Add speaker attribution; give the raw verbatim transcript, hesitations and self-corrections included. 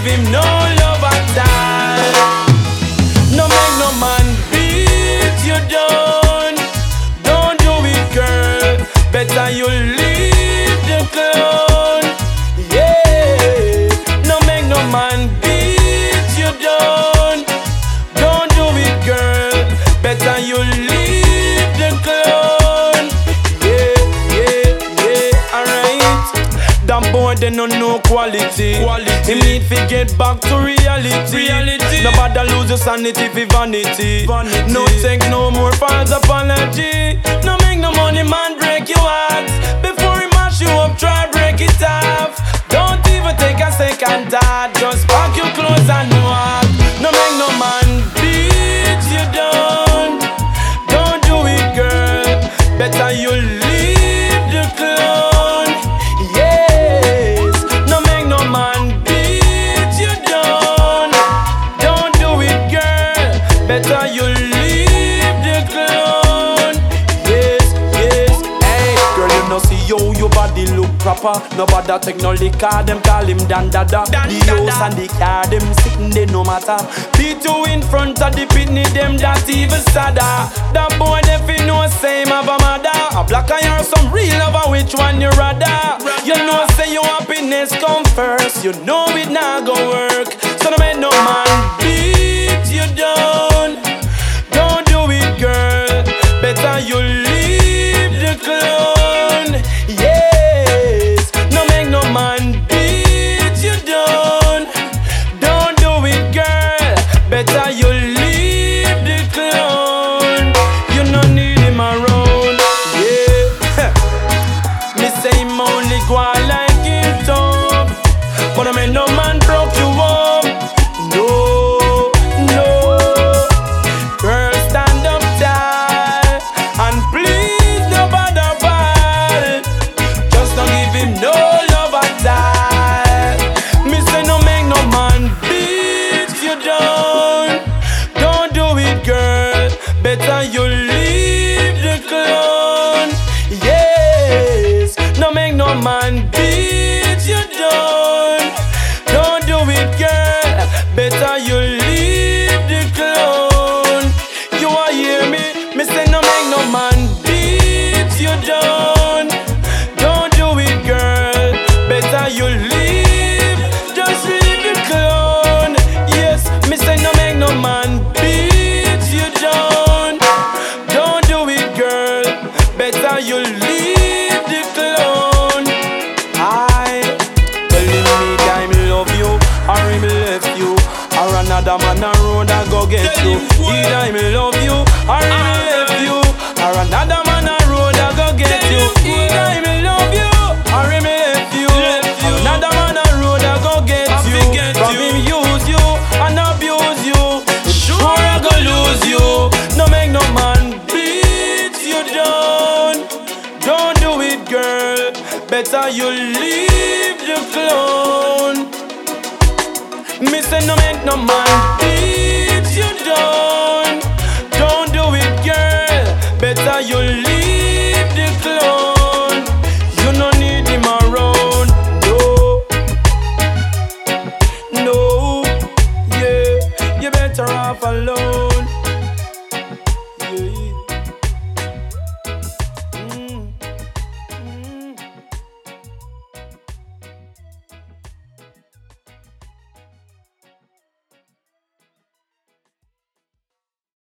Speaker 1: give him no love at all. No make no man beat you down. Don't do it, girl. Better you leave the clown. Yeah. No make no man beat you down. Don't do it, girl. Better you leave the clown. Yeah, yeah, yeah. Alright. That boy they no know quality. Quality. He need to get back to reality. Reality. Nobody lose your sanity for vanity. Vanity. No take no more false apology. No make no money man break your heart. Before he mash you up, try break it off. Don't even take a second thought. Just pack your clothes and walk. No make no man beat you down. Don't do it, girl. Better you leave the clown. Yes. No make no man beat you down. Don't do it, girl. Better you leave the clown. Yes, yes. Hey, girl, you know see you, your body look proper. Nobody take no liquor, them call him Dan Dada. The house and the car, them sitting there no matter. Beat you in front of the pitney, them that even sadder. That boy they fi know same have a mother. A black eye or some real lover, which one you rather? You know say your happiness come first. You know it not go work. So no make no man beat you down. Don't do it, girl. Better you leave the clown. Yes. No make no man beat you down. Don't do it, girl. Better you leave the clown. You no need him around. Yeah. Me say him only go on like him tough. But I mean no man broke you up. No, no. Girl, stand up tall. And please no bother ball. Just don't give him no love at all. Me say no make no man beat you down. Don't do it, girl. Better you leave the clown. Yes. No make no man beat you down. Don't do it, girl. Better you leave the clown. You a hear me? Me say no make no man beat you down. Don't do it, girl. Better you leave. Just leave the clown. Yes, me say no make no man beat you down. Don't do it, girl. Better you leave the clown. I telling me that him love you, or him left you, or another man a road a go get you. Either him love you, or him left you, or another man a road a go get you. Either him love you, or him left you, or another man a road a go get you. From him use you and abuse you, sure I go lose you. No make no man beat you down. Don't do it, girl. Better you leave the clown. Me say no make no man beat you down. Don't do it, girl. Better you leave the clown. You no need him around. No, no, yeah. You better off alone.